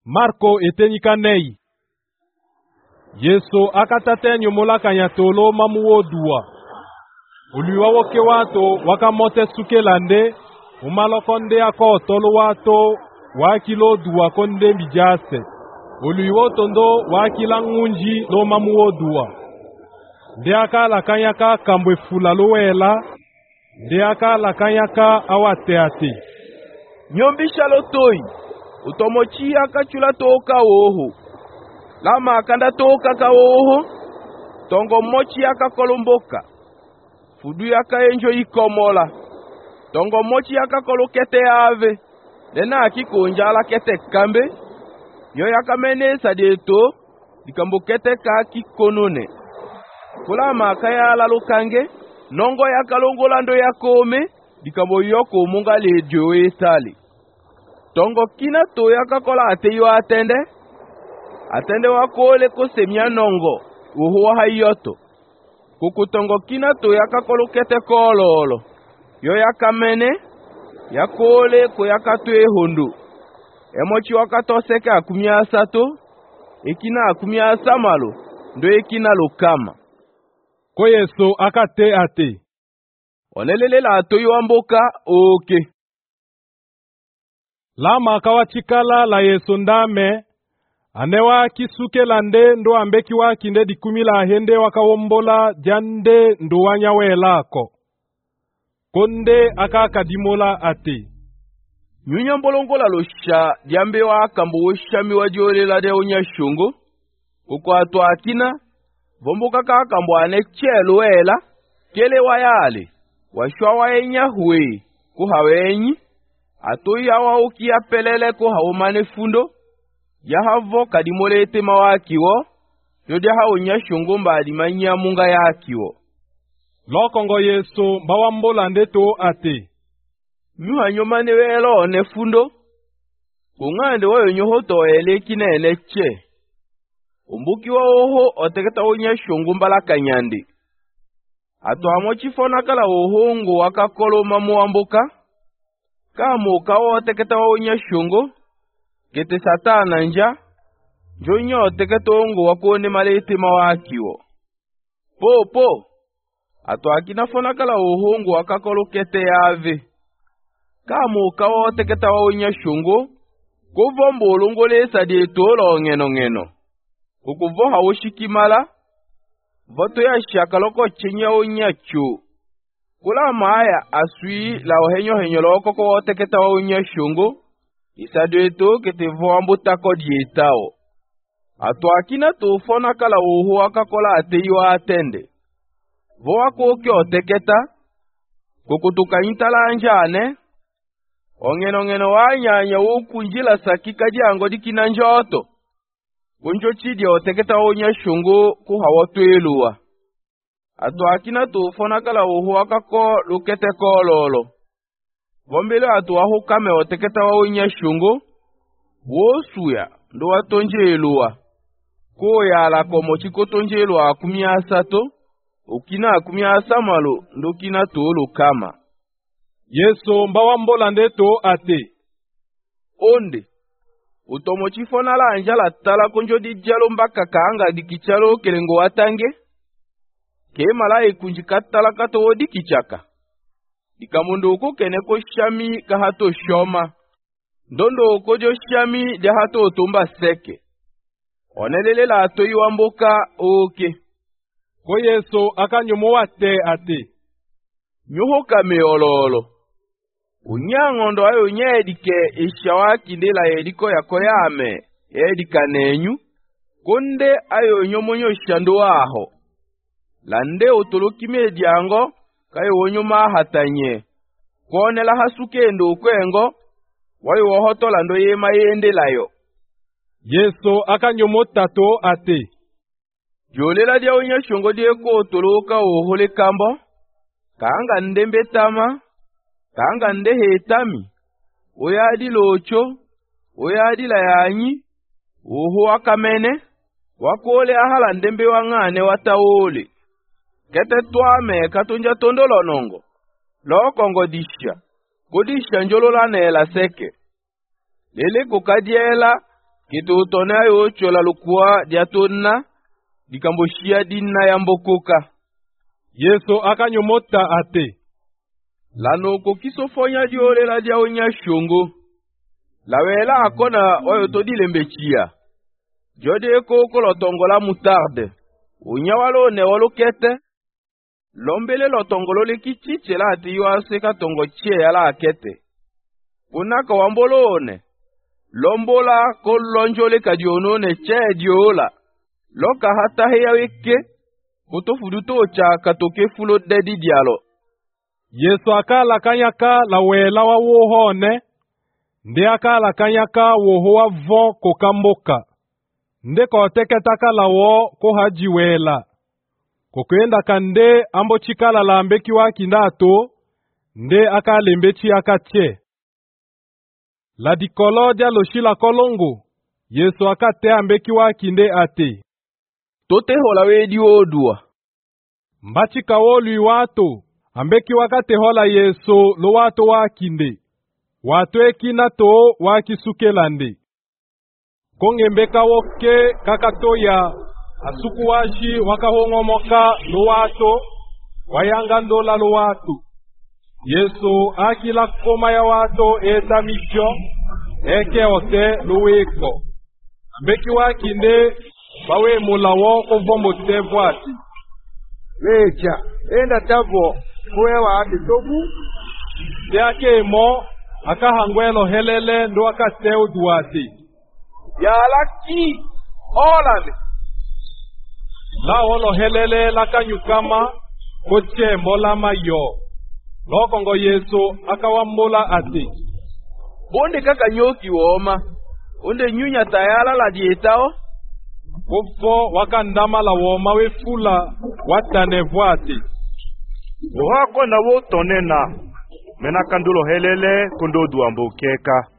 Marko etenyikanei. Yesu akatatenya mulakanya tolo mamuodua. Uliwa woke wato wakamote sukelande umalokonde ako tolo wato wakilo dua konde bijase. Uliwa tondo wakila ngunji lo mamuodua. Ndeaka lakanyaka kambwe fulaloela. Ndeaka lakanyaka awateati. Nyombisha lotoi. Utomochi akachula toka oho. Lama akanda toka ka oho. Tongo mochi akakolomboka. Fudu yaka enjo ikomola. Tongo mochi akakolokete ave. Dena akikonja ala kete kambe. Yo yaka mene sadeto. Dikambokete ka kikonone. Kula makaya ala lukange. Nongo yaka longolando yakome. Dikambo yoko munga le dio etali. Tongo kina to yakakola ateyo atende. Atende wakole ko semia nongo. Uhuwa hayoto. Kukutongo kina to yakakolo kete kololo. Yo yakamene. Yakole ko yakatwe hondu. Emochi wakatoseke akumia sato. Ekina akumia samalo. Ndo ekina lukama. Ko Yesu akate ate. Onelele la atoyo wamboka oke. Lama kawachikala la Yesu ndame. Anewa kisuke lande ndo ambeki wakinde dikumila hende wakawombola jande ndo wanyawe lako. Konde akakadimola ate. Nyunya mbolongola losha diambe wakambo woshami wajiolela de onyashungo. Kuko atwa akina. Vomboka kakambo anechelo wela. Kele wayale. Washwa waenya huwe. Kuhawenyi. Atoi yawa ukia pelele kuhaumane fundo. Yahavo kadimolete mawakiwo. Yode haunya shungumba adimanya munga yakiwo. Lokongo Yesu bawambola ndeto ate. Nyuha nyomane welo ne fundo. Kungande wayo nyohoto eleki na eleche. Umbuki wa oho oteketa unya shungumba la kanyandi. Ato hamochifona kala ohongo wakakolo mamuambuka. Kamo kawo oteketa unya shungo. Kete satana nja. Jonyo oteketa ongo wakone malete mawakiwo. Po. Ato akinafona kala ohongo wakakolo kete ave. Kamo kawo oteketa unya shungo. Kuvombo ulungole sadi tolo ngeno. Kukuvo hawoshikimala. Voto ya shakaloko chenya onyachu. Kula maaya asui la ohenyo loko ko oteketa onyashungo. Isadeto kete voambu tako dietao. Ato akina to fona kala oho akakola ateyo atende. Voa koke oteketa. Kukutuka intala anjane. Ongeno wanyanya ukunjila sakika jango dikina njoto. Kunjo chidi oteketa onyashungo kuhawatweluwa. Ato akina to fona kala oho akako lukete kololo. Vombele ato aho kame oteketa onyashungo. Wosuya ndo watonjeluwa. Ko ya la komo chiko tonjeluwa akumia sato. Ukina akumia samalo ndo kina tolo kama. Yesu mbawambola ndeto ate. Onde. Utomochifona la anjala tala konjo di jalo mbaka kaanga dikichalo kelengo watange. Ke mala ikunjikatala kato odi kichaka. Dikamundo uko keneko shami kahato shoma. Ndondo ukojo shami de hato otumba seke. Onelele la atoyi wamboka oke. Ko Yesu akanyumuwate ate. Nyuho kame ololo. Unyangondo ayo nyedike ishawaki ndela ediko yako yame. Edika nenyu. Konde ayo nyomonyo shando aho. Lande utuluki mediango. Kayo wonyuma hatanye. Kone la hasukendo ukwengo. Wayo wahoto lando yema yende layo. Yesu akanyumutato ate. Jolela dia unya shongo die ko utuluka uhole kambo. Kaanga ndembe tama. Kaanga ndehe tami. Oyadi locho. Oyadi la yanyi. Uhu wakamene. Wakole ahala ndembe wangane wataole. Kete tuame katunja tondolo nongo. Lokongo disha. Kodisha njolo la nela seke. Lele kukadiela. Kitu tonayo chola lukua diatona dikamboshia dina ya mbokoka. Yesu akanyomota ate. Lano kokisofonya diole la diaonya shongo. Lawela akona oyo todilembekia. Jode koko lotongola mutarde. Unyawalo ne wolokete. Lombele lotongolo le kichiche la ati yuase katongo chie ya la akete. Unaka wambolone. Lombola kolonjole kadionone che diola. Loka hata heya weke. Kutofuduto cha katoke fulo dedi dialo. Yesu akala kanyaka la wela wa wohone. Nde akala kanyaka woho wa vo kokamboka. Nde koteketaka la wo kohaji wela. Kokwenda kande ambo chikala la ambeki wa kindato. Nde akalembechi akache. La dikolo dia loshila kolongo. Yesu akate ambeki wa kinde ate. Tote hola wedi odua. Mbachi kawolu wato. Ambeki wakate hola Yesu lo wato wa kinde. Wato ekina to wakisukelande. Kongembeka woke kakatoya. Asuku washi wakahongomoka lo wato. Wayangandola lo wato. Yesu akila koma ya wato eta micho. Eke ote lo weko. Ambeki wakinde bawe mulawo kovombo tevwati. Wecha, enda tavo kuewa ati tobu. Yake mo akahangwelo helele ndo akateu duati. Yalaki olane. La olo helele lakanyukama koche mbola mayo. Lokongo Yesu akawambola ati. Bonde kaka nyoki woma. Onde nyunya tayala la dietao. Kufo wakandama la woma wefula watanevwati. Wako na wotonena. Mena kandulo helele kundodu ambokeka.